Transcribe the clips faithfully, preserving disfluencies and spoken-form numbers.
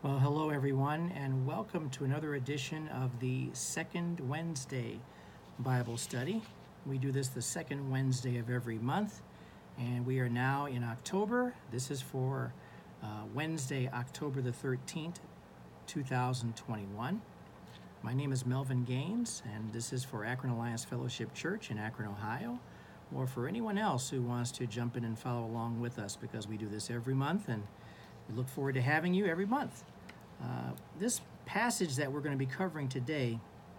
Well, hello everyone, and welcome to another edition of the Second Wednesday Bible Study. We do this the second Wednesday of every month, and we are now in October. This is for uh, Wednesday, October the thirteenth, two thousand twenty-one. My name is Melvin Gaines, and this is for Akron Alliance Fellowship Church in Akron, Ohio, or for anyone else who wants to jump in and follow along with us, because we do this every month, and we look forward to having you every month. Uh, this passage that we're going to be covering today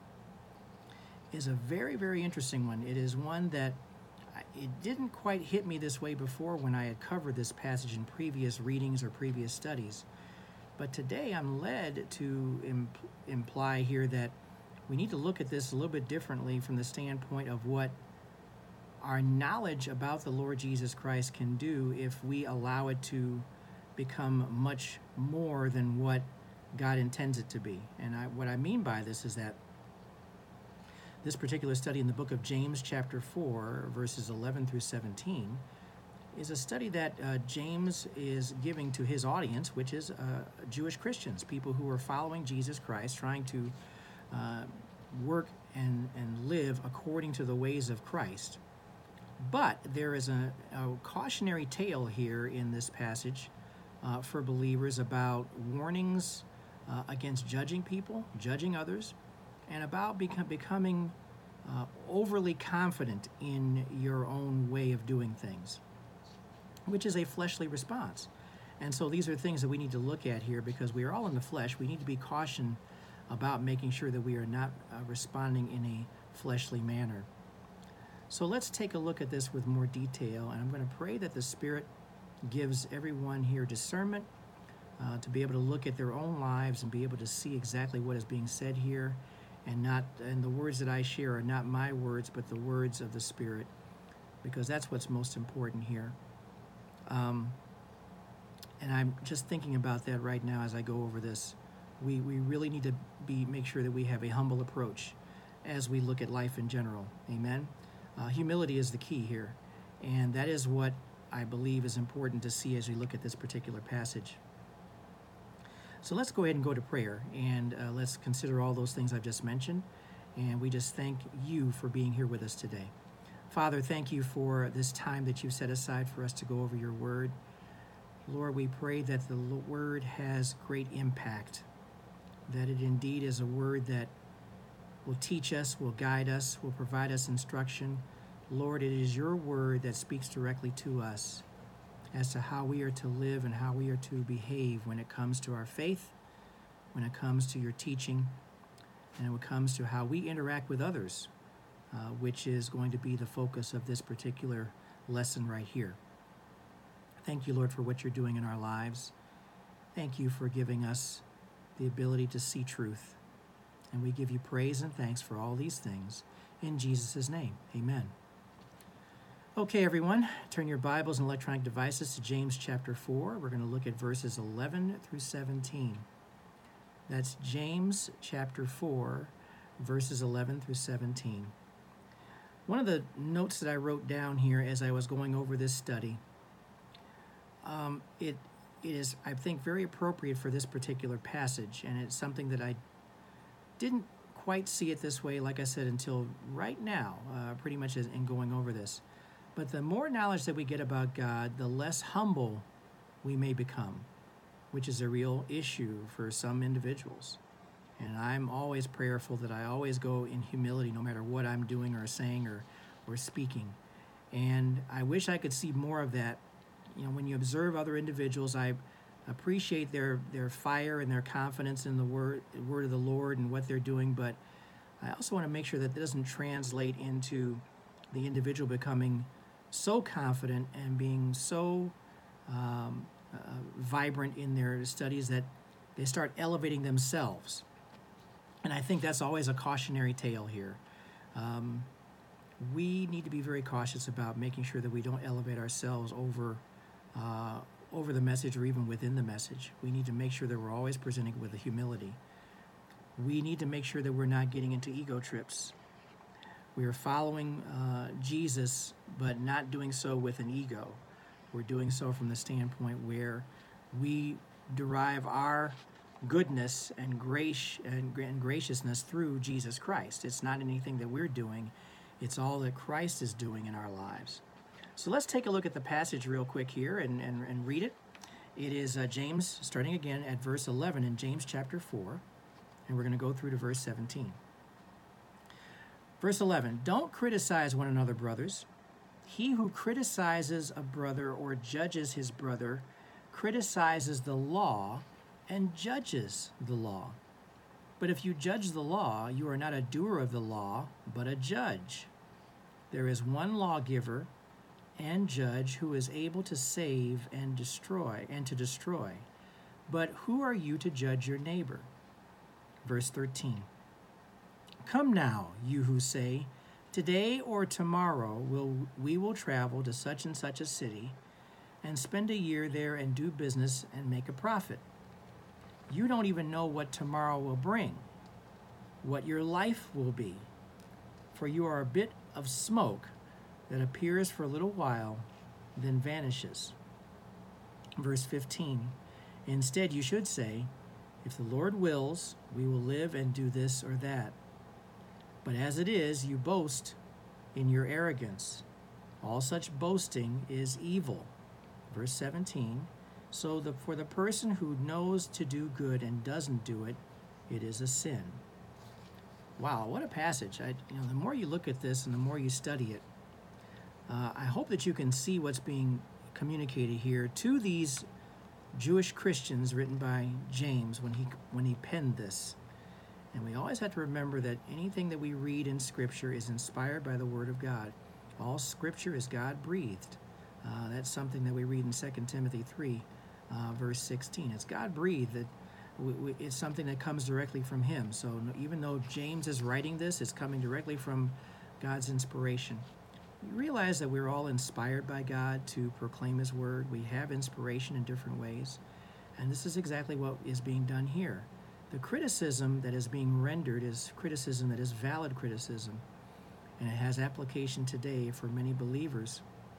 is a very, very interesting one. It is one that I, it didn't quite hit me this way before when I had covered this passage in previous readings or previous studies. But today I'm led to imp- imply here that we need to look at this a little bit differently from the standpoint of what our knowledge about the Lord Jesus Christ can do if we allow it to become much more than what God intends it to be. And I, what I mean by this is that this particular study in the book of James chapter four, verses eleven through seventeen, is a study that uh, James is giving to his audience, which is uh, Jewish Christians, people who are following Jesus Christ, trying to uh, work and, and live according to the ways of Christ. But there is a, a cautionary tale here in this passage uh, for believers about warnings Uh, against judging people, judging others, and about become, becoming uh, overly confident in your own way of doing things, which is a fleshly response. And so these are things that we need to look at here, because we are all in the flesh. We need to be cautioned about making sure that we are not uh, responding in a fleshly manner. So let's take a look at this with more detail, and I'm going to pray that the Spirit gives everyone here discernment Uh, to be able to look at their own lives and be able to see exactly what is being said here, and not and the words that I share are not my words but the words of the Spirit, because that's what's most important here. Um, and I'm just thinking about that right now as I go over this. We we really need to be make sure that we have a humble approach as we look at life in general. Amen. Uh, humility is the key here, and that is what I believe is important to see as we look at this particular passage. So let's go ahead and go to prayer, and uh, let's consider all those things I've just mentioned. And we just thank you for being here with us today. Father, thank you for this time that you've set aside for us to go over your word. Lord, we pray that the word has great impact, that it indeed is a word that will teach us, will guide us, will provide us instruction. Lord, it is your word that speaks directly to us as to how we are to live and how we are to behave when it comes to our faith, when it comes to your teaching, and when it comes to how we interact with others, uh, which is going to be the focus of this particular lesson right here. Thank you, Lord, for what you're doing in our lives. Thank you for giving us the ability to see truth. And we give you praise and thanks for all these things. In Jesus' name, amen. Okay, everyone, turn your Bibles and electronic devices to James chapter four. We're going to look at verses eleven through seventeen. That's James chapter four, verses eleven through seventeen. One of the notes that I wrote down here as I was going over this study, um, it, it is, I think, very appropriate for this particular passage, and it's something that I didn't quite see it this way, like I said, until right now, uh, pretty much as, in going over this. But the more knowledge that we get about God, the less humble we may become, which is a real issue for some individuals. And I'm always prayerful that I always go in humility no matter what I'm doing or saying or, or speaking. And I wish I could see more of that. You know, when you observe other individuals, I appreciate their, their fire and their confidence in the word, word of the Lord and what they're doing, but I also want to make sure that it doesn't translate into the individual becoming so confident and being so um, uh, vibrant in their studies that they start elevating themselves. And I think that's always a cautionary tale here. Um, we need to be very cautious about making sure that we don't elevate ourselves over uh, over the message or even within the message. We need to make sure that we're always presenting with a humility. We need to make sure that we're not getting into ego trips. We are following uh, Jesus, but not doing so with an ego. We're doing so from the standpoint where we derive our goodness and grace and, and graciousness through Jesus Christ. It's not anything that we're doing. It's all that Christ is doing in our lives. So let's take a look at the passage real quick here and, and, and read it. It is uh, James, starting again at verse eleven in James chapter four, and we're going to go through to verse seventeen. Verse eleven, don't criticize one another, brothers. He who criticizes a brother or judges his brother criticizes the law and judges the law. But if you judge the law, you are not a doer of the law, but a judge. There is one lawgiver and judge who is able to save and destroy and to destroy. But who are you to judge your neighbor? Verse thirteen. Come now, you who say, today or tomorrow will we will travel to such and such a city and spend a year there and do business and make a profit. You don't even know what tomorrow will bring, what your life will be, for you are a bit of smoke that appears for a little while, then vanishes. Verse fifteen, instead you should say, if the Lord wills, we will live and do this or that. But as it is, you boast in your arrogance. All such boasting is evil. Verse seventeen, so the, for the person who knows to do good and doesn't do it, it is a sin. Wow, what a passage. I, you know, the more you look at this and the more you study it, uh, I hope that you can see what's being communicated here to these Jewish Christians, written by James when he when he penned this. And we always have to remember that anything that we read in Scripture is inspired by the Word of God. All Scripture is God-breathed. Uh, that's something that we read in Second Timothy three, uh, verse sixteen. It's God-breathed. That we, we, it's something that comes directly from Him. So even though James is writing this, it's coming directly from God's inspiration. You realize that we're all inspired by God to proclaim His Word. We have inspiration in different ways. And this is exactly what is being done here. The criticism that is being rendered is criticism that is valid criticism, and it has application today for many believers.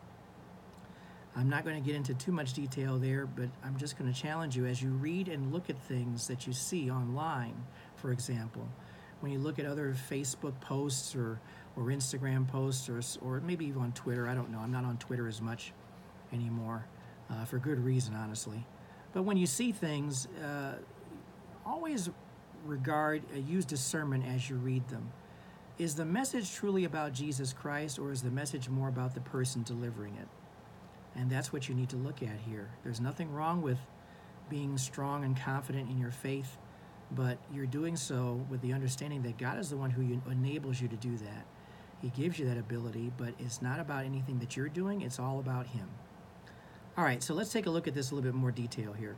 I'm not going to get into too much detail there, but I'm just going to challenge you as you read and look at things that you see online, for example. When you look at other Facebook posts or, or Instagram posts or, or maybe even on Twitter, I don't know, I'm not on Twitter as much anymore, uh, for good reason, honestly. But when you see things, uh, always regard, uh, use discernment as you read them. Is the message truly about Jesus Christ, or is the message more about the person delivering it? And that's what you need to look at here. There's nothing wrong with being strong and confident in your faith, but you're doing so with the understanding that God is the one who enables you to do that. He gives you that ability, but it's not about anything that you're doing. It's all about Him. All right, so let's take a look at this a little bit more detail here.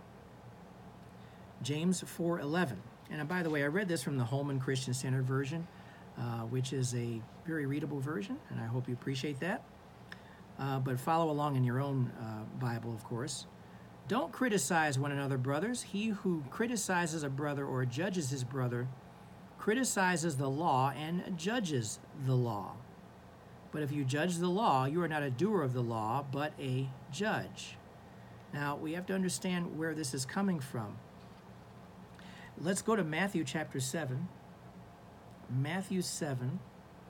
James four eleven. And by the way, I read this from the Holman Christian Standard Version, uh, which is a very readable version, and I hope you appreciate that. Uh, but follow along in your own uh, Bible, of course. Don't criticize one another, brothers. He who criticizes a brother or judges his brother criticizes the law and judges the law. But if you judge the law, you are not a doer of the law, but a judge. Now, we have to understand where this is coming from. Let's go to Matthew chapter seven. Matthew seven.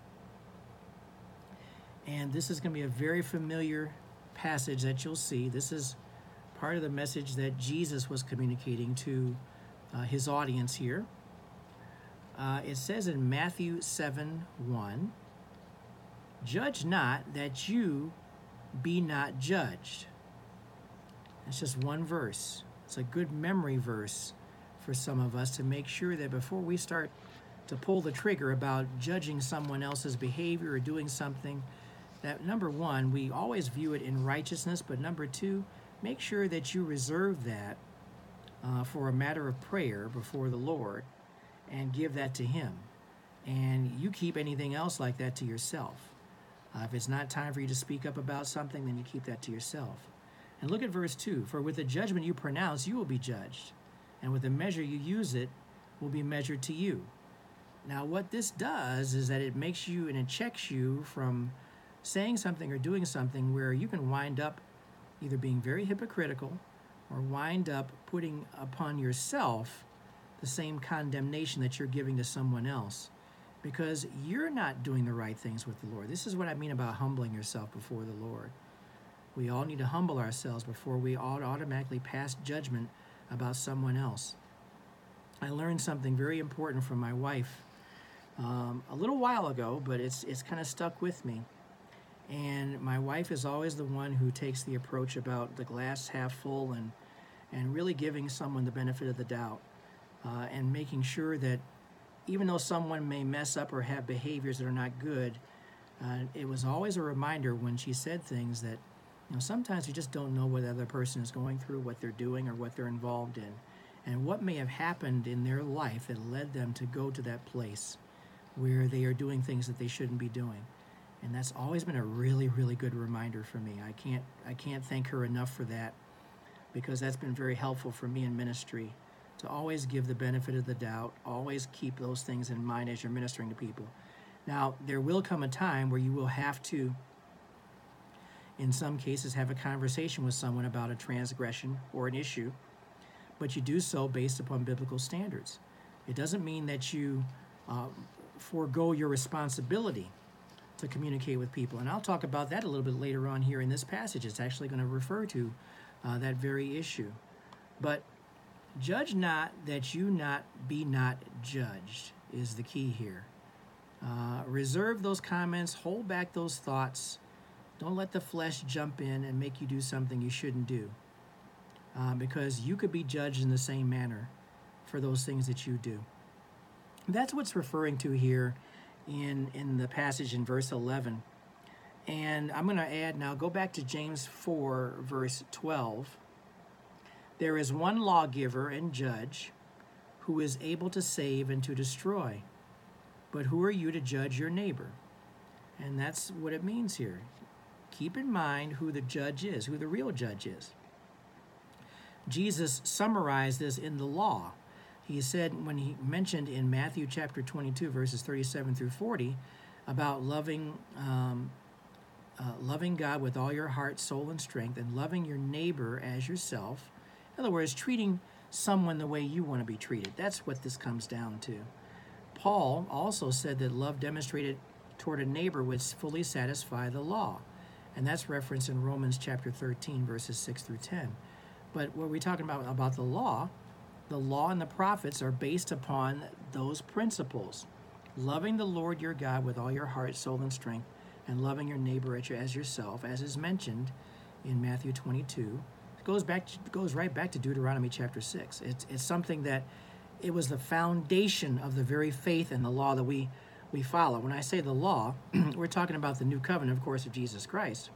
And this is going to be a very familiar passage that you'll see. This is part of the message that Jesus was communicating to uh, his audience here. Uh, it says in Matthew seven one, judge not that you be not judged. That's just one verse. It's a good memory verse for some of us to make sure that before we start to pull the trigger about judging someone else's behavior or doing something, that number one, we always view it in righteousness, but number two, make sure that you reserve that uh, for a matter of prayer before the Lord and give that to Him. And you keep anything else like that to yourself. Uh, if it's not time for you to speak up about something, then you keep that to yourself. And look at verse two. For with the judgment you pronounce, you will be judged. And with the measure you use it, will be measured to you. Now, what this does is that it makes you and it checks you from saying something or doing something where you can wind up either being very hypocritical or wind up putting upon yourself the same condemnation that you're giving to someone else, because you're not doing the right things with the Lord. This is what I mean about humbling yourself before the Lord. We all need to humble ourselves before we ought automatically pass judgment about someone else. I learned something very important from my wife um, a little while ago, but it's it's kind of stuck with me. And my wife is always the one who takes the approach about the glass half full and and really giving someone the benefit of the doubt, uh, and making sure that even though someone may mess up or have behaviors that are not good, uh, it was always a reminder when she said things that, you know, sometimes you just don't know what the other person is going through, what they're doing, or what they're involved in, and what may have happened in their life that led them to go to that place where they are doing things that they shouldn't be doing. And that's always been a really, really good reminder for me. I can't, I can't thank her enough for that, because that's been very helpful for me in ministry, to always give the benefit of the doubt, always keep those things in mind as you're ministering to people. Now, there will come a time where you will have to, in some cases, have a conversation with someone about a transgression or an issue, but you do so based upon biblical standards. It doesn't mean that you uh, forego your responsibility to communicate with people. And I'll talk about that a little bit later on here in this passage. It's actually going to refer to uh, that very issue. But judge not that you not be not judged is the key here. Uh, reserve those comments, hold back those thoughts. Don't let the flesh jump in and make you do something you shouldn't do, uh, because you could be judged in the same manner for those things that you do. That's what's referring to here in, in the passage in verse eleven. And I'm going to add now, go back to James four, verse twelve. There is one lawgiver and judge who is able to save and to destroy. But who are you to judge your neighbor? And that's what it means here. Keep in mind who the judge is, who the real judge is. Jesus summarized this in the law. He said, when he mentioned in Matthew chapter twenty-two, verses thirty-seven through forty, about loving um, uh, loving God with all your heart, soul, and strength, and loving your neighbor as yourself. In other words, treating someone the way you want to be treated. That's what this comes down to. Paul also said that love demonstrated toward a neighbor would fully satisfy the law. And that's referenced in Romans chapter thirteen, verses six through ten. But what we're talking about about the law, the law and the prophets are based upon those principles. Loving the Lord your God with all your heart, soul, and strength, and loving your neighbor as yourself, as is mentioned in Matthew twenty-two. It goes back, goes right back to Deuteronomy chapter six. It's, it's something that it was the foundation of the very faith and the law that we, we follow. When I say the law, we're talking about the new covenant, of course, of Jesus Christ.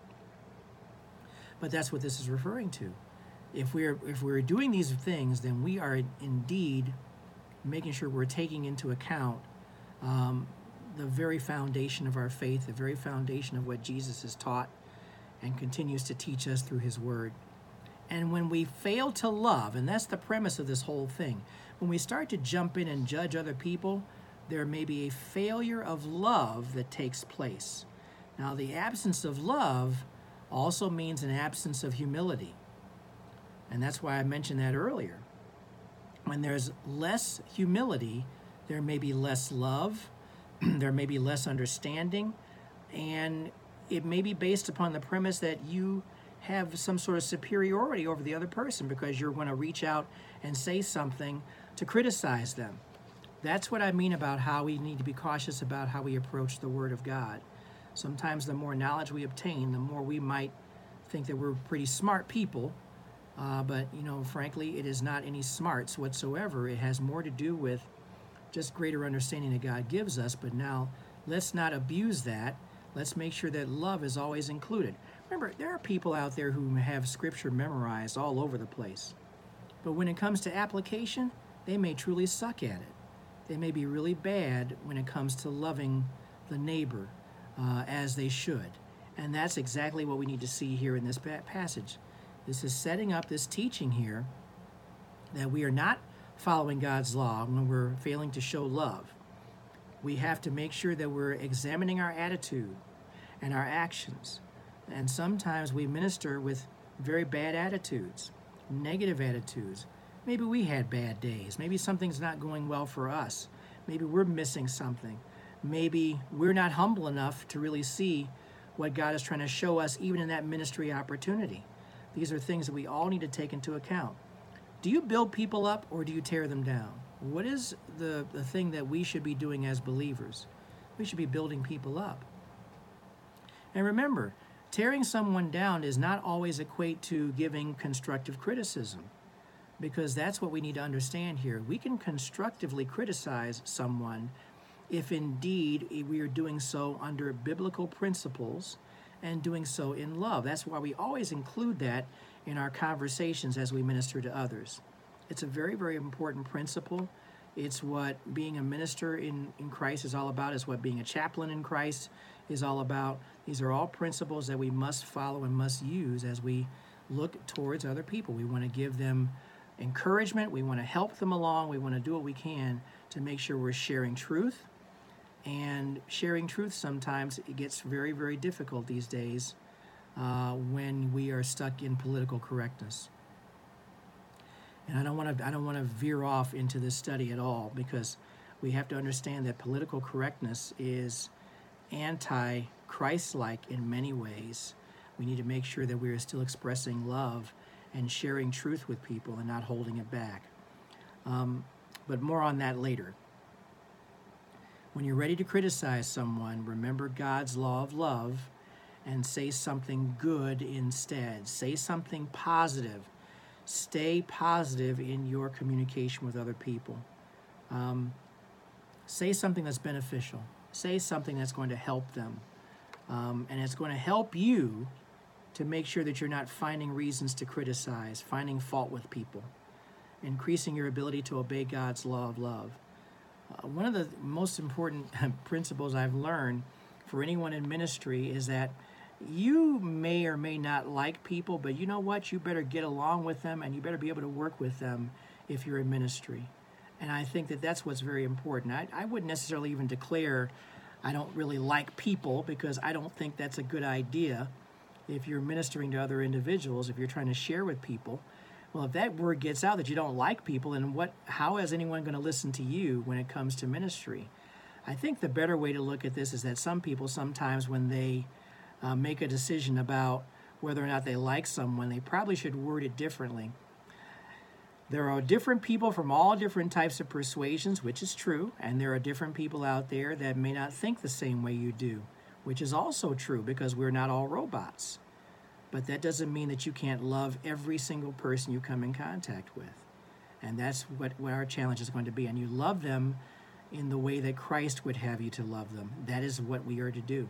But that's what this is referring to. If we're if we're doing these things, then we are indeed making sure we're taking into account um, the very foundation of our faith, the very foundation of what Jesus has taught and continues to teach us through his word. And when we fail to love, and that's the premise of this whole thing, when we start to jump in and judge other people, there may be a failure of love that takes place. Now, the absence of love also means an absence of humility. And that's why I mentioned that earlier. When there's less humility, there may be less love, there may be less understanding, and it may be based upon the premise that you have some sort of superiority over the other person because you're going to reach out and say something to criticize them. That's what I mean about how we need to be cautious about how we approach the Word of God. Sometimes the more knowledge we obtain, the more we might think that we're pretty smart people, uh, but, you know, frankly, it is not any smarts whatsoever. It has more to do with just greater understanding that God gives us, but now let's not abuse that. Let's make sure that love is always included. Remember, there are people out there who have Scripture memorized all over the place, but when it comes to application, they may truly suck at it. They may be really bad when it comes to loving the neighbor uh, as they should. And that's exactly what we need to see here in this passage. This is setting up this teaching here that we are not following God's law when we're failing to show love. We have to make sure that we're examining our attitude and our actions. And sometimes we minister with very bad attitudes, negative attitudes, Maybe we had bad days. Maybe something's not going well for us. Maybe we're missing something. Maybe we're not humble enough to really see what God is trying to show us even in that ministry opportunity. These are things that we all need to take into account. Do you build people up or do you tear them down? What is the, the thing that we should be doing as believers? We should be building people up. And remember, tearing someone down does not always equate to giving constructive criticism, because that's what we need to understand here. We can constructively criticize someone if indeed we are doing so under biblical principles and doing so in love. That's why we always include that in our conversations as we minister to others. It's a very, very important principle. It's what being a minister in, in Christ is all about. It's what being a chaplain in Christ is all about. These are all principles that we must follow and must use as we look towards other people. We want to give them encouragement. We want to help them along. We want to do what we can to make sure we're sharing truth. And sharing truth sometimes it gets very, very difficult these days uh, when we are stuck in political correctness. And I don't want to I don't want to veer off into this study at all, because we have to understand that political correctness is anti-Christ-like in many ways. We need to make sure that we are still expressing love and sharing truth with people and not holding it back. Um, but more on that later. When you're ready to criticize someone, remember God's law of love and say something good instead. Say something positive. Stay positive in your communication with other people. Um, say something that's beneficial. Say something that's going to help them. Um, and it's going to help you to make sure that you're not finding reasons to criticize, finding fault with people, increasing your ability to obey God's law of love. Uh, one of the most important principles I've learned for anyone in ministry is that you may or may not like people, but you know what? You better get along with them and you better be able to work with them if you're in ministry. And I think that that's what's very important. I, I wouldn't necessarily even declare I don't really like people, because I don't think that's a good idea if you're ministering to other individuals, if you're trying to share with people. Well, if that word gets out that you don't like people, then what? How is anyone going to listen to you when it comes to ministry? I think the better way to look at this is that some people sometimes when they uh, make a decision about whether or not they like someone, they probably should word it differently. There are different people from all different types of persuasions, which is true, and there are different people out there that may not think the same way you do, which is also true, because we're not all robots. But that doesn't mean that you can't love every single person you come in contact with. And that's what, what our challenge is going to be. And you love them in the way that Christ would have you to love them. That is what we are to do.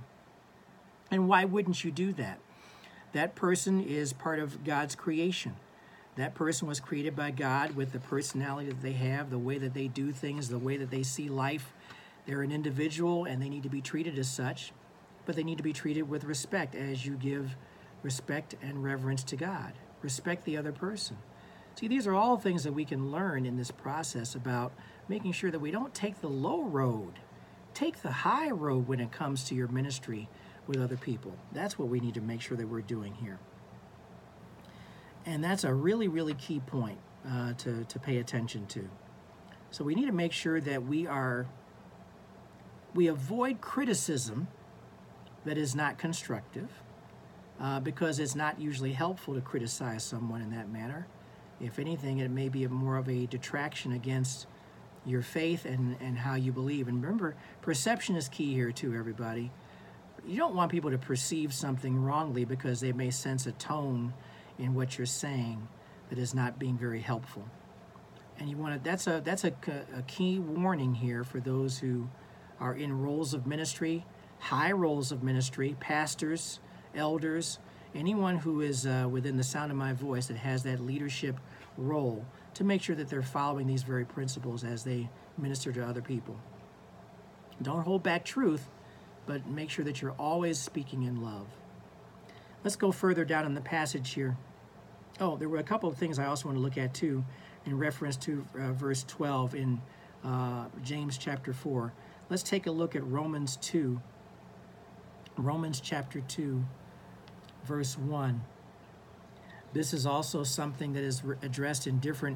And why wouldn't you do that? That person is part of God's creation. That person was created by God with the personality that they have, the way that they do things, the way that they see life. They're an individual and they need to be treated as such, but they need to be treated with respect as you give respect and reverence to God. Respect the other person. See, these are all things that we can learn in this process about making sure that we don't take the low road. Take the high road when it comes to your ministry with other people. That's what we need to make sure that we're doing here. And that's a really, really key point uh, to, to pay attention to. So we need to make sure that we are, we avoid criticism that is not constructive, uh, because it's not usually helpful to criticize someone in that manner. If anything, it may be more of a detraction against your faith and, and how you believe. And remember, perception is key here too, everybody. You don't want people to perceive something wrongly because they may sense a tone in what you're saying that is not being very helpful. And you want to, that's a that's a, a key warning here for those who are in roles of ministry, high roles of ministry, pastors, elders, anyone who is uh, within the sound of my voice that has that leadership role, to make sure that they're following these very principles as they minister to other people. Don't hold back truth, but make sure that you're always speaking in love. Let's go further down in the passage here. Oh, there were a couple of things I also want to look at too in reference to uh, verse twelve in uh, James chapter four. Let's take a look at Romans two. Romans chapter two, verse one. This is also something that is re- addressed in different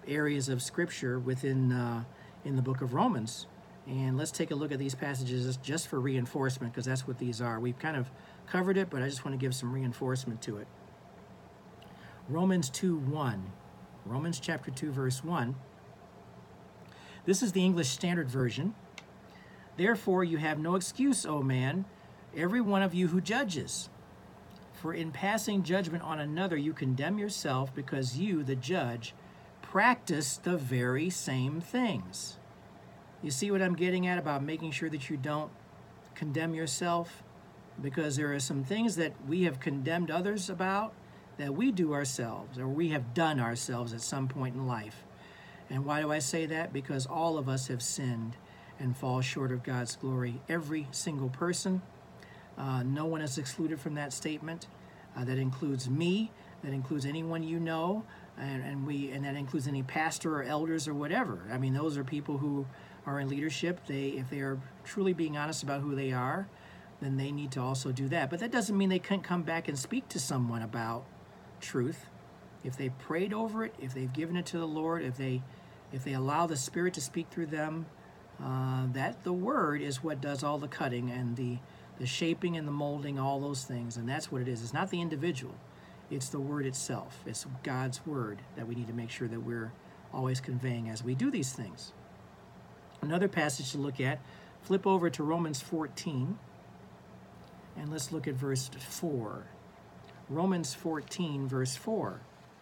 areas of Scripture within uh, in the book of Romans. And let's take a look at these passages just for reinforcement, because that's what these are. We've kind of covered it, but I just want to give some reinforcement to it. Romans two one. Romans chapter two, verse one. This is the English Standard Version. Therefore you have no excuse, O man, every one of you who judges. For in passing judgment on another you condemn yourself, because you, the judge, practice the very same things. You see what I'm getting at about making sure that you don't condemn yourself? Because there are some things that we have condemned others about that we do ourselves, or we have done ourselves at some point in life. And why do I say that? Because all of us have sinned and fall short of God's glory. Every single person. Uh, no one is excluded from that statement. Uh, that includes me. That includes anyone you know. And, and we and that includes any pastor or elders or whatever. I mean, those are people who are in leadership. They, if they are truly being honest about who they are, then they need to also do that. But that doesn't mean they can't come back and speak to someone about truth. If they prayed over it, if they've given it to the Lord, if they if they allow the Spirit to speak through them, uh, that the Word is what does all the cutting and the, the shaping and the molding, all those things. And that's what it is. It's not the individual. It's the Word itself. It's God's Word that we need to make sure that we're always conveying as we do these things. Another passage to look at, flip over to Romans fourteen, and let's look at verse four. Romans fourteen, verse four.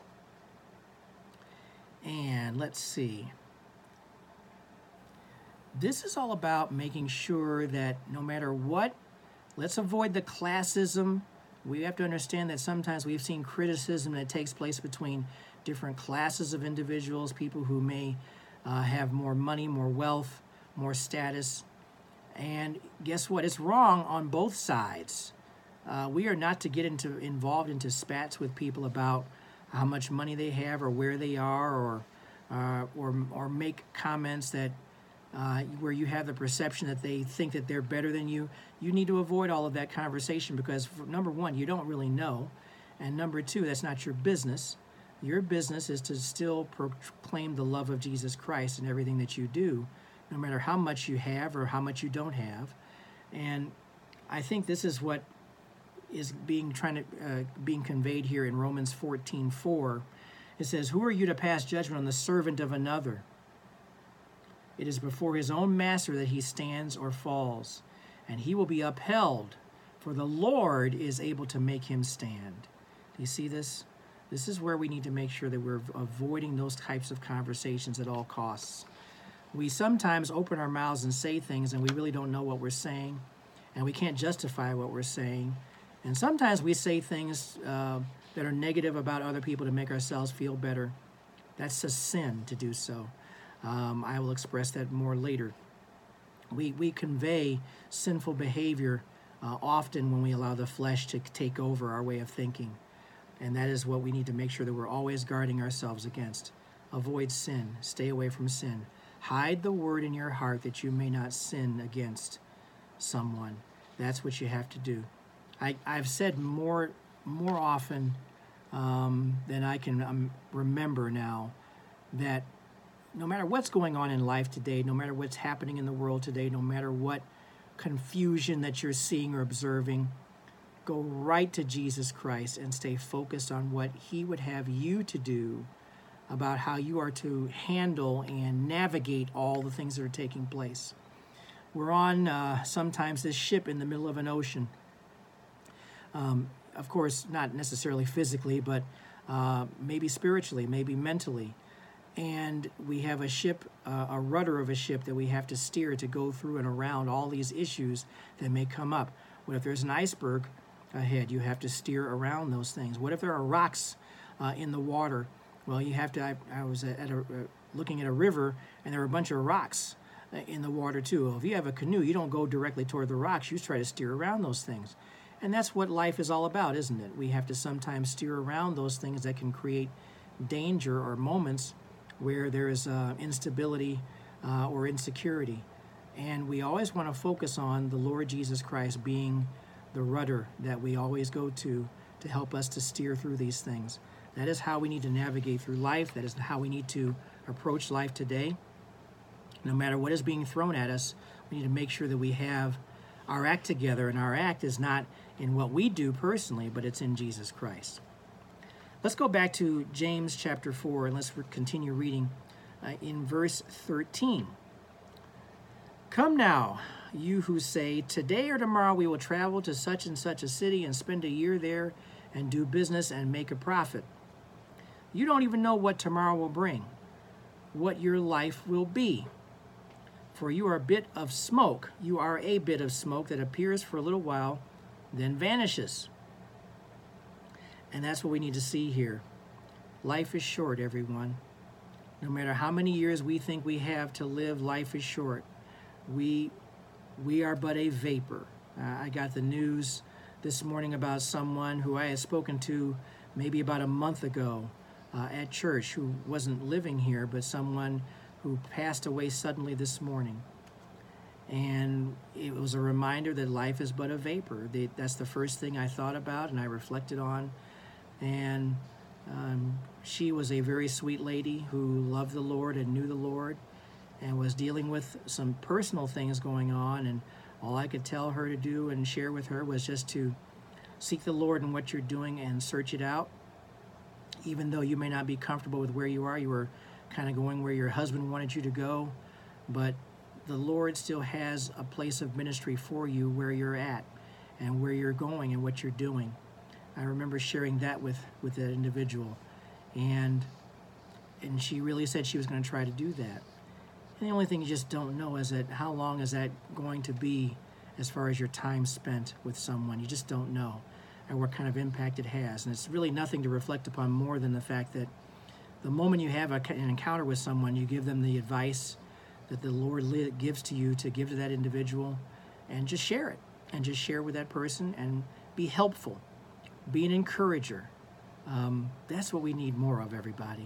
And let's see. This is all about making sure that no matter what, let's avoid the classism. We have to understand that sometimes we've seen criticism that takes place between different classes of individuals, people who may uh, have more money, more wealth, more status. And guess what? It's wrong on both sides. Uh, we are not to get into involved into spats with people about how much money they have or where they are, or uh, or or make comments that uh, where you have the perception that they think that they're better than you. You need to avoid all of that conversation, because number one, you don't really know, and number two, that's not your business. Your business is to still proclaim the love of Jesus Christ in everything that you do, no matter how much you have or how much you don't have. And I think this is what is being trying to uh, being conveyed here in Romans fourteen four. It says, "Who are you to pass judgment on the servant of another? It is before his own master that he stands or falls, and he will be upheld, for the Lord is able to make him stand." Do you see this? This is where we need to make sure that we're avoiding those types of conversations at all costs. We sometimes open our mouths and say things, and we really don't know what we're saying, and we can't justify what we're saying. And sometimes we say things uh, that are negative about other people to make ourselves feel better. That's a sin to do so. Um, I will express that more later. We, we convey sinful behavior uh, often when we allow the flesh to take over our way of thinking. And that is what we need to make sure that we're always guarding ourselves against. Avoid sin. Stay away from sin. Hide the word in your heart that you may not sin against someone. That's what you have to do. I, I've said more more often um, than I can um, remember now that no matter what's going on in life today, no matter what's happening in the world today, no matter what confusion that you're seeing or observing, go right to Jesus Christ and stay focused on what He would have you to do about how you are to handle and navigate all the things that are taking place. We're on uh, sometimes this ship in the middle of an ocean. Um, of course, not necessarily physically, but uh, maybe spiritually, maybe mentally. And we have a ship, uh, a rudder of a ship that we have to steer to go through and around all these issues that may come up. What if there's an iceberg ahead? You have to steer around those things. What if there are rocks uh, in the water? Well, you have to, I, I was at a, uh, looking at a river, and there were a bunch of rocks in the water too. Well, if you have a canoe, you don't go directly toward the rocks. You try to steer around those things. And that's what life is all about, isn't it? We have to sometimes steer around those things that can create danger or moments where there is uh, instability uh, or insecurity. And we always want to focus on the Lord Jesus Christ being the rudder that we always go to to help us to steer through these things. That is how we need to navigate through life. That is how we need to approach life today, no matter what is being thrown at us, we need to make sure that we have our act together, and our act is not in what we do personally, but it's in Jesus Christ. Let's go back to James chapter four, and let's continue reading uh, in verse thirteen. Come now, you who say, today or tomorrow we will travel to such and such a city and spend a year there and do business and make a profit. You don't even know what tomorrow will bring, what your life will be. For you are a bit of smoke. You are a bit of smoke that appears for a little while, then vanishes. And that's what we need to see here. Life is short, everyone. No matter how many years we think we have to live, life is short. We, we are but a vapor. Uh, I got the news this morning about someone who I had spoken to maybe about a month ago uh, at church, who wasn't living here, but someone who passed away suddenly this morning. And it was a reminder that life is but a vapor. They, that's the first thing I thought about and I reflected on. And um, she was a very sweet lady who loved the Lord and knew the Lord and was dealing with some personal things going on. And all I could tell her to do and share with her was just to seek the Lord in what you're doing and search it out. Even though you may not be comfortable with where you are, you were kind of going where your husband wanted you to go, but the Lord still has a place of ministry for you where you're at and where you're going and what you're doing. I remember sharing that with, with that individual, and and she really said she was going to try to do that. And the only thing you just don't know is that how long is that going to be as far as your time spent with someone. You just don't know, and what kind of impact it has. And it's really nothing to reflect upon more than the fact that the moment you have a, an encounter with someone, you give them the advice that the Lord gives to you to give to that individual, and just share it, and just share with that person and be helpful, be an encourager. Um, that's what we need more of, everybody.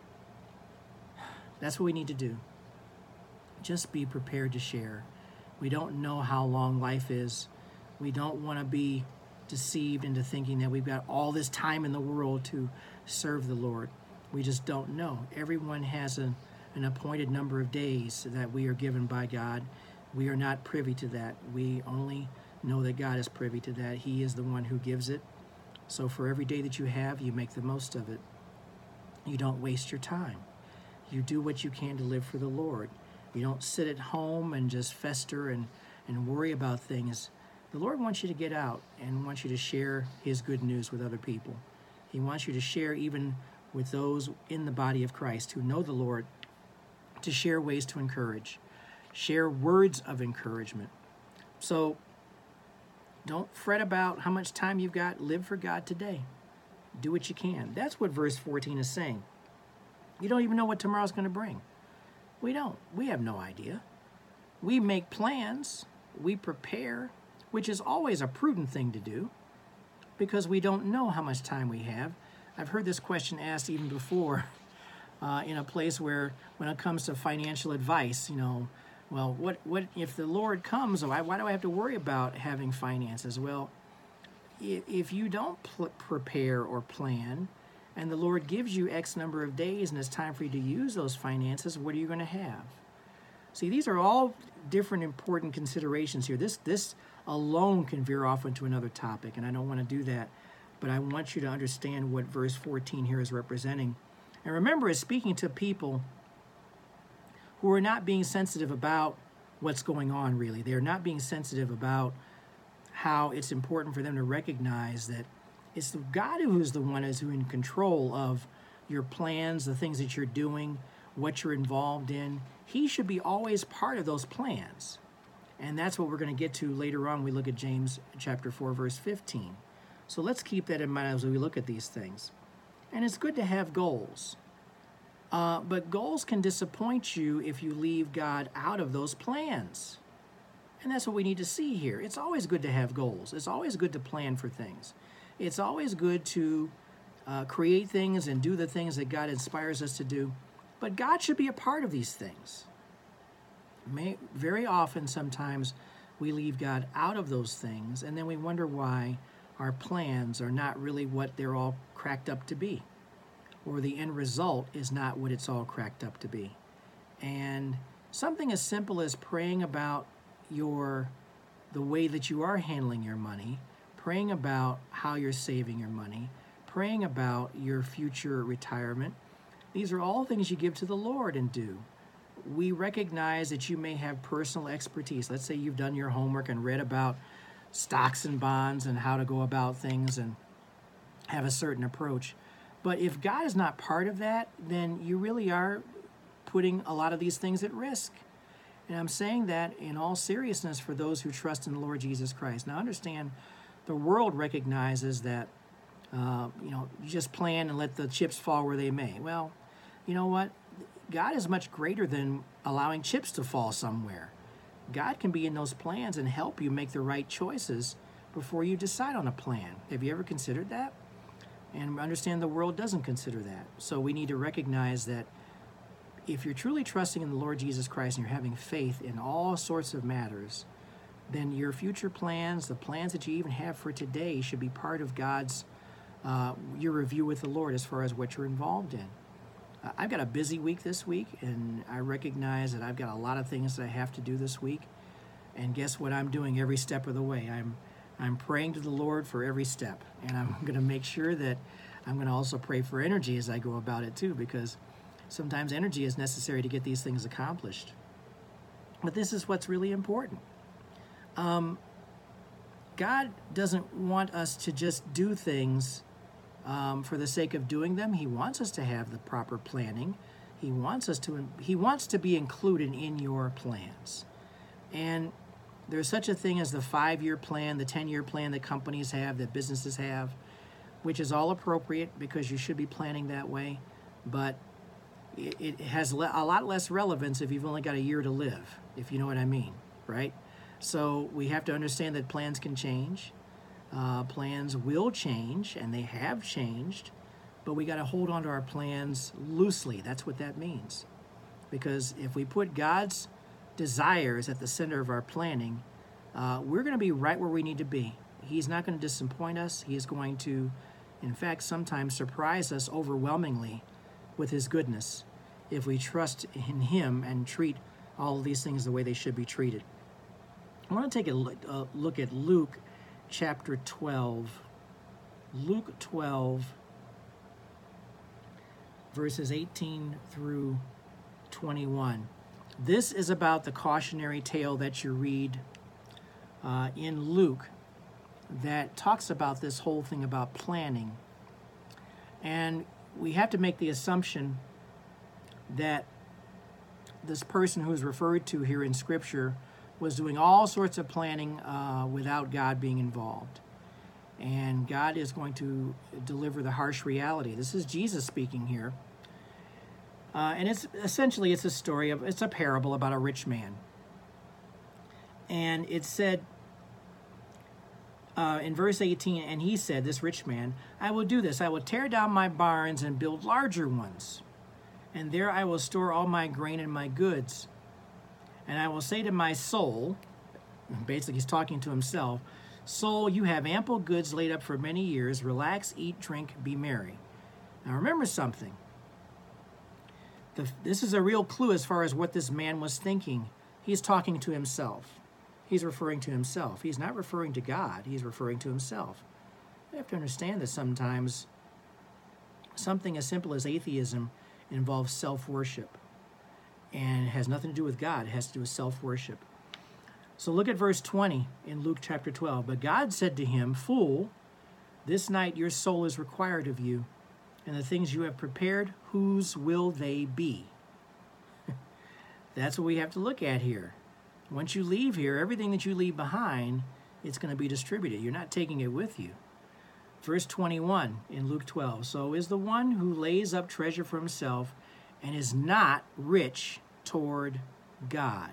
That's what we need to do. Just be prepared to share. We don't know how long life is. We don't want to be deceived into thinking that we've got all this time in the world to serve the Lord. We just don't know. Everyone has a, an appointed number of days that we are given by God. We are not privy to that. We only know that God is privy to that. He is the one who gives it. So for every day that you have, you make the most of it. You don't waste your time. You do what you can to live for the Lord. You don't sit at home and just fester and, and worry about things. The Lord wants you to get out and wants you to share His good news with other people. He wants you to share even with those in the body of Christ who know the Lord, to share ways to encourage, share words of encouragement. So don't fret about how much time you've got. Live for God today. Do what you can. That's what verse fourteen is saying. You don't even know what tomorrow's going to bring. We don't. We have no idea. We make plans. We prepare, which is always a prudent thing to do because we don't know how much time we have. I've heard this question asked even before uh, in a place where when it comes to financial advice, you know, well, what, what if the Lord comes, why, why do I have to worry about having finances? Well, if, if you don't pl- prepare or plan, and the Lord gives you X number of days and it's time for you to use those finances, what are you going to have? See, these are all different important considerations here. This, this alone can veer off into another topic, and I don't want to do that. But I want you to understand what verse fourteen here is representing. And remember, it's speaking to people who are not being sensitive about what's going on, really. They're not being sensitive about how it's important for them to recognize that it's the God who is the one who's in control of your plans, the things that you're doing, what you're involved in. He should be always part of those plans. And that's what we're going to get to later on when we look at James chapter four, verse fifteen. So let's keep that in mind as we look at these things. And it's good to have goals. Uh, but goals can disappoint you if you leave God out of those plans. And that's what we need to see here. It's always good to have goals. It's always good to plan for things. It's always good to uh, create things and do the things that God inspires us to do. But God should be a part of these things. May, very often, sometimes, we leave God out of those things, and then we wonder why our plans are not really what they're all cracked up to be. or the end result is not what it's all cracked up to be. And something as simple as praying about your the way that you are handling your money, praying about how you're saving your money, praying about your future retirement. These are all things you give to the Lord and do. We recognize that you may have personal expertise. Let's say you've done your homework and read about stocks and bonds and how to go about things and have a certain approach. But if God is not part of that, then you really are putting a lot of these things at risk. And I'm saying that in all seriousness for those who trust in the Lord Jesus Christ. Now understand, the world recognizes that, uh, you know, you just plan and let the chips fall where they may. Well, you know what? God is much greater than allowing chips to fall somewhere. God can be in those plans and help you make the right choices before you decide on a plan. Have you ever considered that? And understand the world doesn't consider that. So we need to recognize that if you're truly trusting in the Lord Jesus Christ and you're having faith in all sorts of matters, then your future plans, the plans that you even have for today, should be part of God's, uh, your review with the Lord as far as what you're involved in. Uh, I've got a busy week this week, and I recognize that I've got a lot of things that I have to do this week. And guess what I'm doing every step of the way? I'm, I'm praying to the Lord for every step, and I'm going to make sure that I'm going to also pray for energy as I go about it too, because sometimes energy is necessary to get these things accomplished. But this is what's really important. Um, God doesn't want us to just do things um, for the sake of doing them. He wants us to have the proper planning. He wants us to. He wants to be included in your plans. And there's such a thing as the five-year plan, the ten-year plan that companies have, that businesses have, which is all appropriate because you should be planning that way. But it has a lot less relevance if you've only got a year to live, if you know what I mean, right? So we have to understand that plans can change. Uh, plans will change, and they have changed, but we got to hold on to our plans loosely. That's what that means. Because if we put God's desires at the center of our planning, uh, we're going to be right where we need to be. He's not going to disappoint us. He is going to, in fact, sometimes surprise us overwhelmingly with his goodness if we trust in him and treat all of these things the way they should be treated. I want to take a look, uh, look at Luke chapter twelve. Luke twelve, verses eighteen through twenty-one. This is about the cautionary tale that you read uh, in Luke that talks about this whole thing about planning. And we have to make the assumption that this person who is referred to here in Scripture was doing all sorts of planning uh, without God being involved. And God is going to deliver the harsh reality. This is Jesus speaking here. Uh, and it's essentially, it's a story of, it's a parable about a rich man. And it said uh, in verse eighteen, and he said, this rich man, I will do this. I will tear down my barns and build larger ones. And there I will store all my grain and my goods. And I will say to my soul, basically he's talking to himself, soul, you have ample goods laid up for many years. Relax, eat, drink, be merry. Now remember something. The, this is a real clue as far as what this man was thinking. He's talking to himself. He's referring to himself. He's not referring to God. He's referring to himself. You have to understand that sometimes something as simple as atheism involves self-worship. And it has nothing to do with God. It has to do with self-worship. So look at verse twenty in Luke chapter twelve. But God said to him, fool, this night your soul is required of you, and the things you have prepared, whose will they be? That's what we have to look at here. Once you leave here, everything that you leave behind, it's going to be distributed. You're not taking it with you. Verse twenty-one in Luke twelve. So is the one who lays up treasure for himself and is not rich toward God.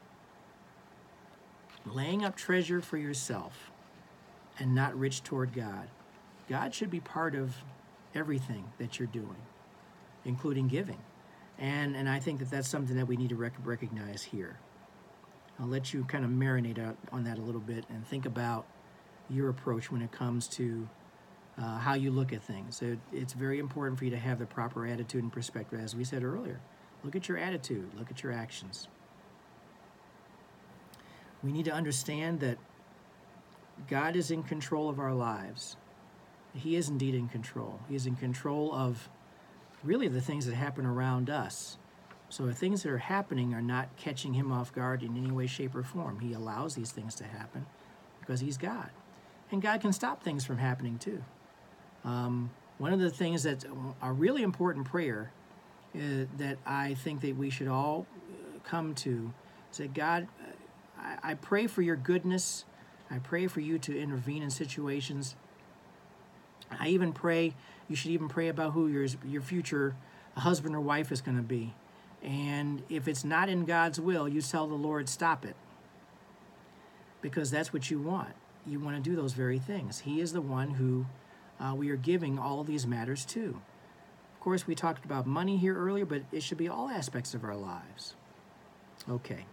Laying up treasure for yourself and not rich toward God. God should be part of everything that you're doing, including giving. And and I think that that's something that we need to rec- recognize here. I'll let you kind of marinate out on that a little bit and think about your approach when it comes to uh, how you look at things. So it's very important for you to have the proper attitude and perspective, as we said earlier. Look at your attitude, look at your actions. We need to understand that God is in control of our lives. He is indeed in control. He is in control of really the things that happen around us. So the things that are happening are not catching him off guard in any way, shape, or form. He allows these things to happen because he's God. And God can stop things from happening too. Um, one of the things that's a really important prayer uh, that I think that we should all come to is that, God, I, I pray for your goodness. I pray for you to intervene in situations. I even pray, you should even pray about who your, your future husband or wife is going to be. And if it's not in God's will, you tell the Lord, stop it. Because that's what you want. You want to do those very things. He is the one who uh, we are giving all of these matters to. Of course, we talked about money here earlier, but it should be all aspects of our lives. Okay.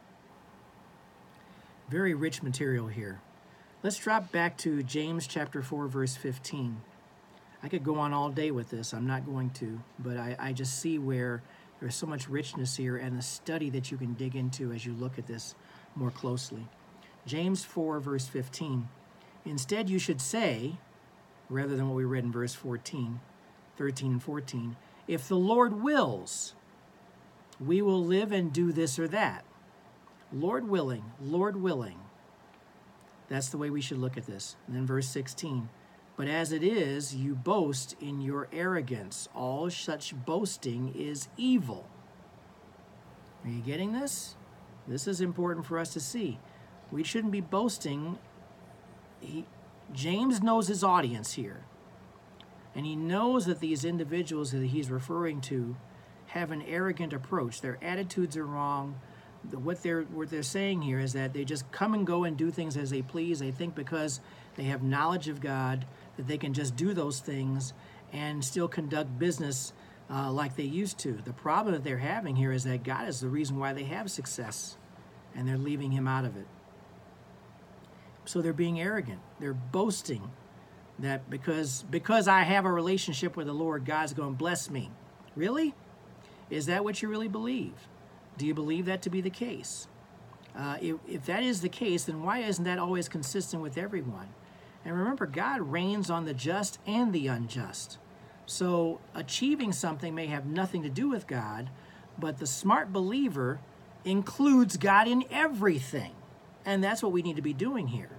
Very rich material here. Let's drop back to James chapter four, verse fifteen. I could go on all day with this. I'm not going to, but I, I just see where there's so much richness here and the study that you can dig into as you look at this more closely. James four, verse fifteen. Instead, you should say, rather than what we read in verse fourteen, thirteen and fourteen, if the Lord wills, we will live and do this or that. Lord willing, Lord willing. That's the way we should look at this. And then verse sixteen, but as it is, you boast in your arrogance. All such boasting is evil. Are you getting this? This is important for us to see. We shouldn't be boasting. He, James knows his audience here. And he knows that these individuals that he's referring to have an arrogant approach. Their attitudes are wrong. What they're, what they're saying here is that they just come and go and do things as they please. They think because they have knowledge of God that they can just do those things and still conduct business uh, like they used to. The problem that they're having here is that God is the reason why they have success, and they're leaving him out of it. So they're being arrogant. They're boasting that because, because I have a relationship with the Lord, God's going to bless me. Really? Is that what you really believe? Do you believe that to be the case? Uh, if, if that is the case, then why isn't that always consistent with everyone? And remember, God reigns on the just and the unjust. So achieving something may have nothing to do with God, but the smart believer includes God in everything. And that's what we need to be doing here.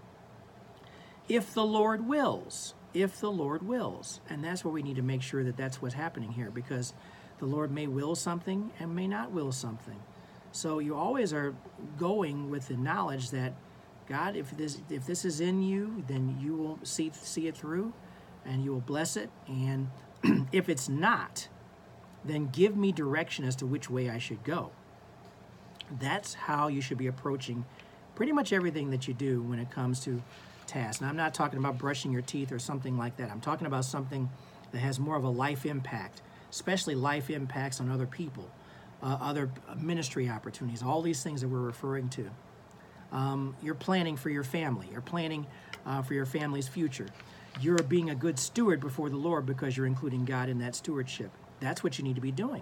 If the Lord wills, if the Lord wills. And that's what we need to make sure that that's what's happening here, because the Lord may will something and may not will something. So you always are going with the knowledge that, God, if this if this is in you, then you will see see it through, and you will bless it. And if it's not, then give me direction as to which way I should go. That's how you should be approaching pretty much everything that you do when it comes to tasks. Now, I'm not talking about brushing your teeth or something like that. I'm talking about something that has more of a life impact, especially life impacts on other people, uh, other ministry opportunities, all these things that we're referring to. Um, you're planning for your family. You're planning uh, for your family's future. You're being a good steward before the Lord because you're including God in that stewardship. That's what you need to be doing.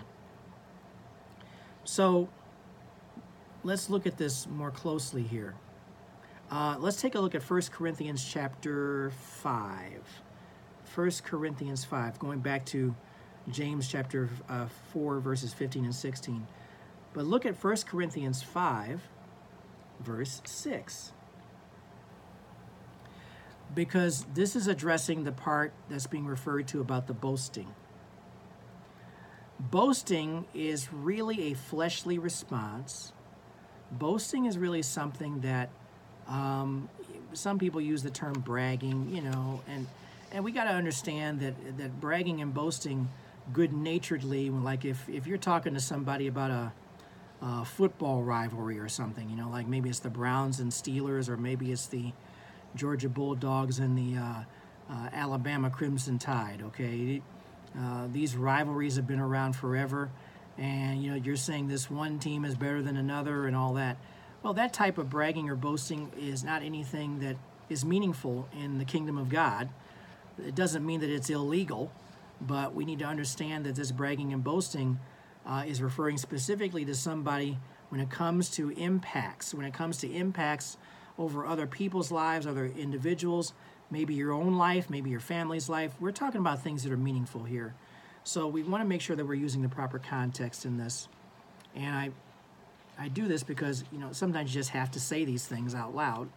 So let's look at this more closely here. Uh, let's take a look at First Corinthians chapter five. First Corinthians five, going back to James chapter uh, four, verses fifteen and sixteen. But look at First Corinthians five, verse six. Because this is addressing the part that's being referred to about the boasting. Boasting is really a fleshly response. Boasting is really something that um, some people use the term bragging, you know, and and we got to understand that that bragging and boasting good-naturedly, like if, if you're talking to somebody about a, a football rivalry or something, you know, like maybe it's the Browns and Steelers, or maybe it's the Georgia Bulldogs and the uh, uh, Alabama Crimson Tide, okay? Uh, these rivalries have been around forever, and, you know, you're saying this one team is better than another and all that. Well, that type of bragging or boasting is not anything that is meaningful in the kingdom of God. It doesn't mean that it's illegal, but we need to understand that this bragging and boasting uh, is referring specifically to somebody when it comes to impacts, when it comes to impacts over other people's lives, other individuals, maybe your own life, maybe your family's life. We're talking about things that are meaningful here. So we want to make sure that we're using the proper context in this. And I I do this because, you know, sometimes you just have to say these things out loud.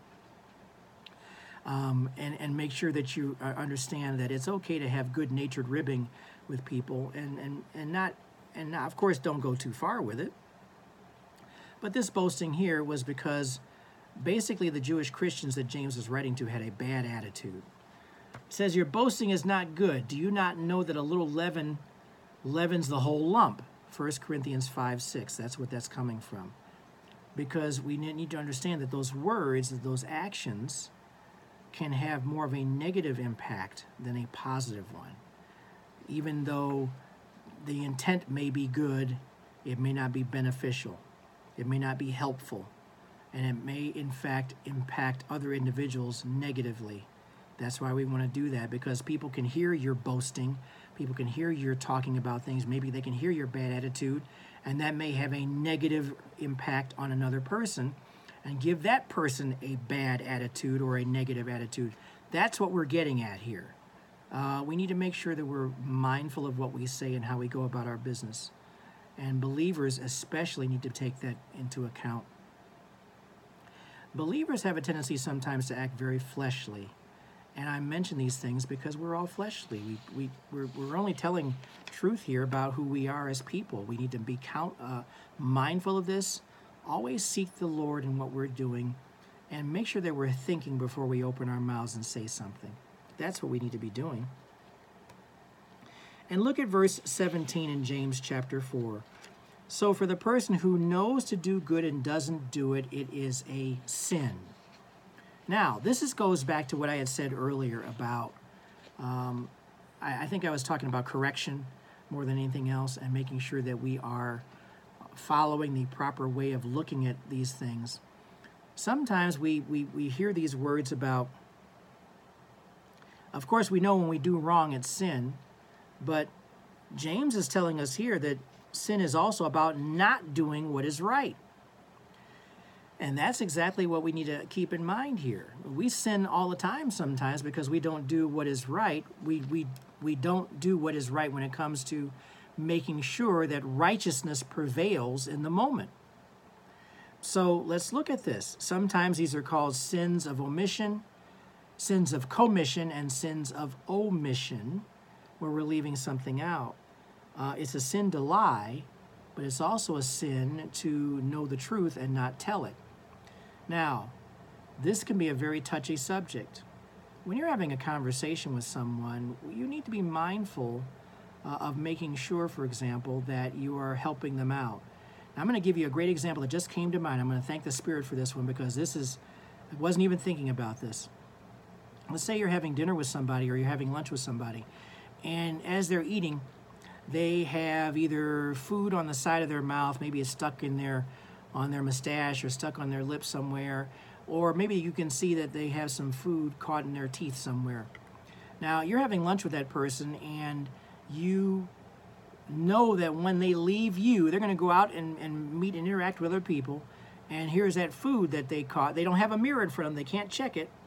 Um, and, and make sure that you uh, understand that it's okay to have good-natured ribbing with people, and, and, and not, and not, of course, don't go too far with it. But this boasting here was because basically the Jewish Christians that James was writing to had a bad attitude. It says, your boasting is not good. Do you not know that a little leaven leavens the whole lump? First Corinthians five six, that's what that's coming from. Because we need to understand that those words, that those actions, can have more of a negative impact than a positive one. Even though the intent may be good, it may not be beneficial. It may not be helpful. And it may, in fact, impact other individuals negatively. That's why we want to do that, because people can hear your boasting. People can hear you're talking about things. Maybe they can hear your bad attitude, and that may have a negative impact on another person and give that person a bad attitude or a negative attitude. That's what we're getting at here. Uh, we need to make sure that we're mindful of what we say and how we go about our business. And believers especially need to take that into account. Believers have a tendency sometimes to act very fleshly. And I mention these things because we're all fleshly. We, we, we're, we're only telling truth here about who we are as people. We need to be count, uh, mindful of this. Always seek the Lord in what we're doing, and make sure that we're thinking before we open our mouths and say something. That's what we need to be doing. And look at verse seventeen in James chapter four. So for the person who knows to do good and doesn't do it, it is a sin. Now, this is, goes back to what I had said earlier about, um, I, I think I was talking about correction more than anything else, and making sure that we are following the proper way of looking at these things. Sometimes we, we, we hear these words about, of course we know when we do wrong it's sin, but James is telling us here that sin is also about not doing what is right. And that's exactly what we need to keep in mind here. We sin all the time sometimes because we don't do what is right. We, we, we don't do what is right when it comes to making sure that righteousness prevails in the moment. So let's look at this. Sometimes these are called sins of omission, sins of commission, and sins of omission, where we're leaving something out. Uh, it's a sin to lie, but it's also a sin to know the truth and not tell it. Now, this can be a very touchy subject. When you're having a conversation with someone, you need to be mindful uh, of making sure, for example, that you are helping them out. Now, I'm going to give you a great example that just came to mind. I'm going to thank the Spirit for this one, because this is, I wasn't even thinking about this. Let's say you're having dinner with somebody or you're having lunch with somebody, and as they're eating, they have either food on the side of their mouth, maybe it's stuck in their, on their mustache or stuck on their lips somewhere, or maybe you can see that they have some food caught in their teeth somewhere. Now, you're having lunch with that person, and you know that when they leave you, they're going to go out and, and meet and interact with other people, and here's that food that they caught. They don't have a mirror in front of them. They can't check it.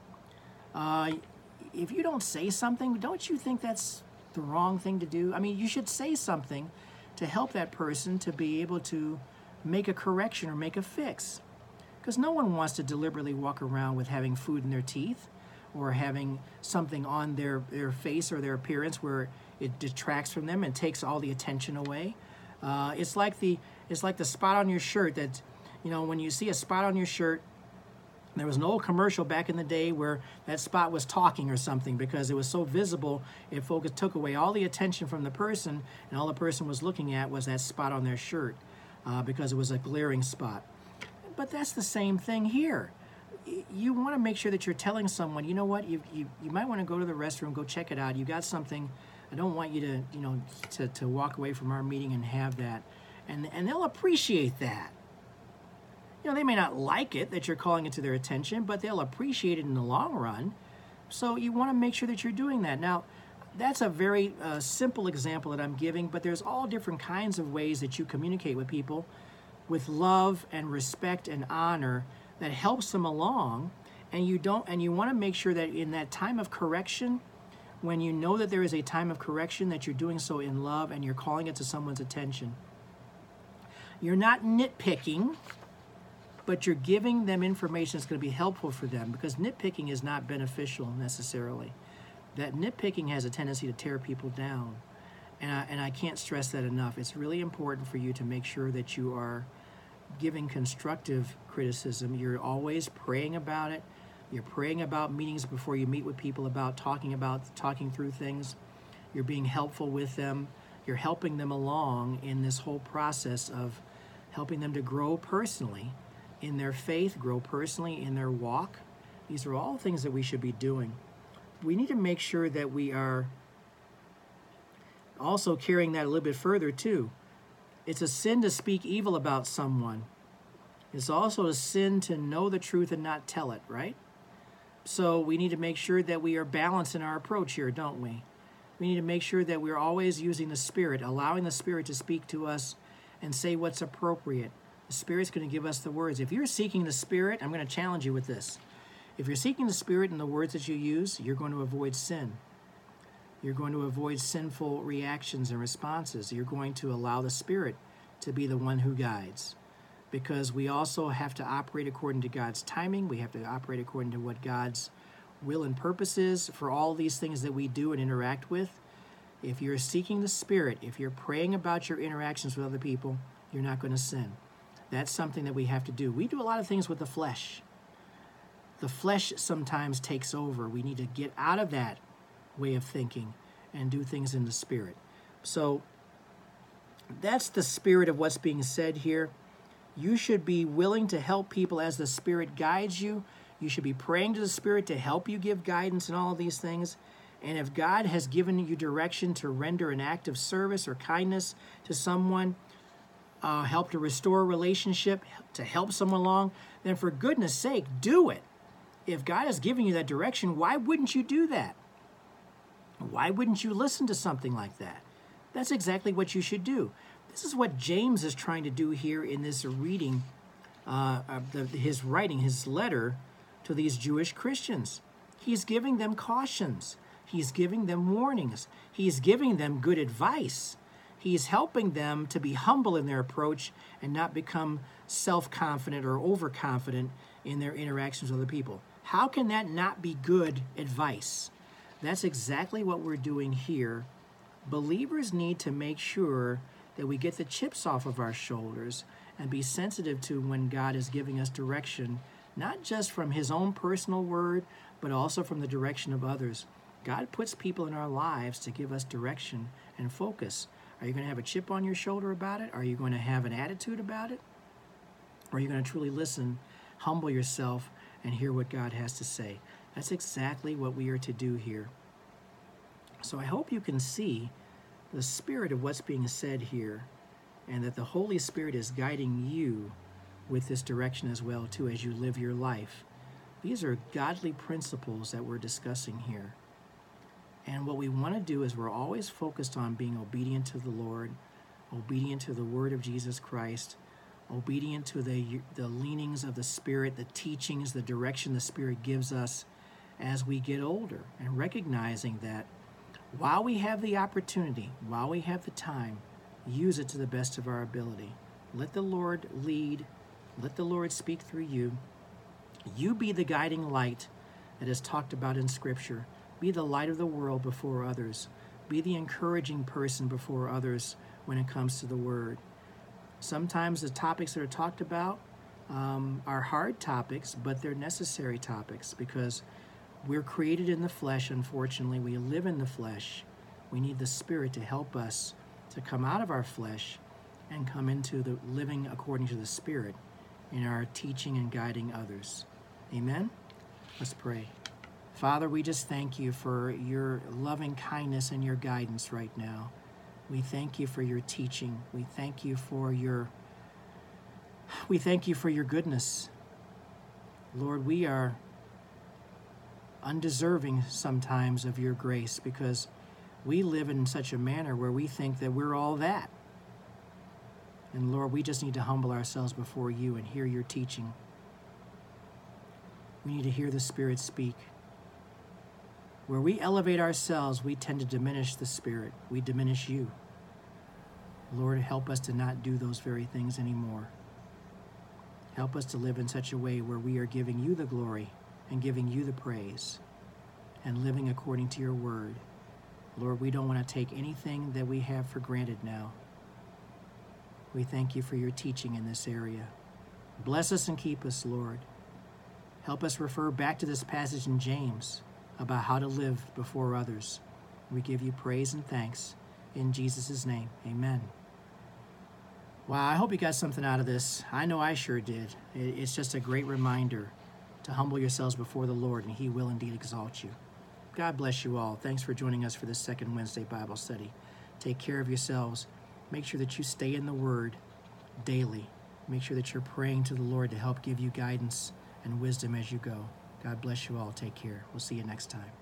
Uh, if you don't say something, don't you think that's the wrong thing to do? I mean, you should say something to help that person to be able to make a correction or make a fix. Because no one wants to deliberately walk around with having food in their teeth or having something on their, their face or their appearance where it detracts from them and takes all the attention away. Uh, it's like the it's like the spot on your shirt that, you know, when you see a spot on your shirt, there was an old commercial back in the day where that spot was talking or something because it was so visible, it focused, took away all the attention from the person, and all the person was looking at was that spot on their shirt uh, because it was a glaring spot. But that's the same thing here. You want to make sure that you're telling someone, you know what, you, you, you might want to go to the restroom, go check it out. You got something. I don't want you to, you know, to, to walk away from our meeting and have that. And, and they'll appreciate that. You know, they may not like it that you're calling it to their attention, but they'll appreciate it in the long run So you want to make sure that you're doing that. Now, that's a very uh, simple example that I'm giving, but there's all different kinds of ways that you communicate with people with love and respect and honor that helps them along. And you don't, and you want to make sure that in that time of correction, when you know that there is a time of correction, that you're doing so in love and you're calling it to someone's attention. You're not nitpicking, but you're giving them information that's going to be helpful for them, because nitpicking is not beneficial necessarily. That nitpicking has a tendency to tear people down. And I, and I can't stress that enough. It's really important for you to make sure that you are giving constructive criticism. You're always praying about it. You're praying about meetings before you meet with people, about talking about talking through things. You're being helpful with them. You're helping them along in this whole process of helping them to grow personally in their faith, grow personally in their walk. These are all things that we should be doing. We need to make sure that we are also carrying that a little bit further too. It's a sin to speak evil about someone. It's also a sin to know the truth and not tell it, right? So we need to make sure that we are balanced in our approach here, don't we? We need to make sure that we're always using the Spirit, allowing the Spirit to speak to us and say what's appropriate. The Spirit's going to give us the words. If you're seeking the Spirit, I'm going to challenge you with this. If you're seeking the Spirit in the words that you use, you're going to avoid sin. You're going to avoid sinful reactions and responses. You're going to allow the Spirit to be the one who guides. Because we also have to operate according to God's timing. We have to operate according to what God's will and purpose is for all these things that we do and interact with. If you're seeking the Spirit, if you're praying about your interactions with other people, you're not going to sin. That's something that we have to do. We do a lot of things with the flesh. The flesh sometimes takes over. We need to get out of that way of thinking and do things in the Spirit. So that's the spirit of what's being said here. You should be willing to help people as the Spirit guides you. You should be praying to the Spirit to help you give guidance in all of these things. And if God has given you direction to render an act of service or kindness to someone, uh, help to restore a relationship, to help someone along, then for goodness sake, do it. If God is giving you that direction, why wouldn't you do that? Why wouldn't you listen to something like that? That's exactly what you should do. This is what James is trying to do here in this reading, uh, of the, his writing, his letter to these Jewish Christians. He's giving them cautions. He's giving them warnings. He's giving them good advice. He's helping them to be humble in their approach and not become self-confident or overconfident in their interactions with other people. How can that not be good advice? That's exactly what we're doing here. Believers need to make sure that we get the chips off of our shoulders and be sensitive to when God is giving us direction, not just from his own personal word, but also from the direction of others. God puts people in our lives to give us direction and focus. Are you going to have a chip on your shoulder about it? Are you going to have an attitude about it? Or are you going to truly listen, humble yourself, and hear what God has to say? That's exactly what we are to do here. So I hope you can see the spirit of what's being said here, and that the Holy Spirit is guiding you with this direction as well, too, as you live your life. These are godly principles that we're discussing here. And what we want to do is we're always focused on being obedient to the Lord, obedient to the word of Jesus Christ, obedient to the, the leanings of the Spirit, the teachings, the direction the Spirit gives us as we get older, and recognizing that while we have the opportunity, while we have the time, use it to the best of our ability. Let the Lord lead. Let the Lord speak through you. You be the guiding light that is talked about in Scripture. Be the light of the world before others. Be the encouraging person before others when it comes to the Word. Sometimes the topics that are talked about um, are hard topics, but they're necessary topics because we're created in the flesh, unfortunately. We live in the flesh. We need the Spirit to help us to come out of our flesh and come into the living according to the Spirit in our teaching and guiding others. Amen? Let's pray. Father, we just thank you for your loving kindness and your guidance right now. We thank you for your teaching. We thank you for your we thank you for your goodness. Lord, we are undeserving sometimes of your grace, because we live in such a manner where we think that we're all that. And Lord, we just need to humble ourselves before you and hear your teaching. We need to hear the Spirit speak. Where we elevate ourselves, we tend to diminish the Spirit. We diminish you. Lord, help us to not do those very things anymore. Help us to live in such a way where we are giving you the glory and giving you the praise and living according to your word. Lord, we don't want to take anything that we have for granted now. We thank you for your teaching in this area. Bless us and keep us, Lord. Help us refer back to this passage in James about how to live before others. We give you praise and thanks in Jesus' name. Amen. Wow, I hope you got something out of this. I know I sure did. It's just a great reminder to humble yourselves before the Lord, and he will indeed exalt you. God bless you all. Thanks for joining us for this second Wednesday Bible study. Take care of yourselves. Make sure that you stay in the Word daily. Make sure that you're praying to the Lord to help give you guidance and wisdom as you go. God bless you all. Take care. We'll see you next time.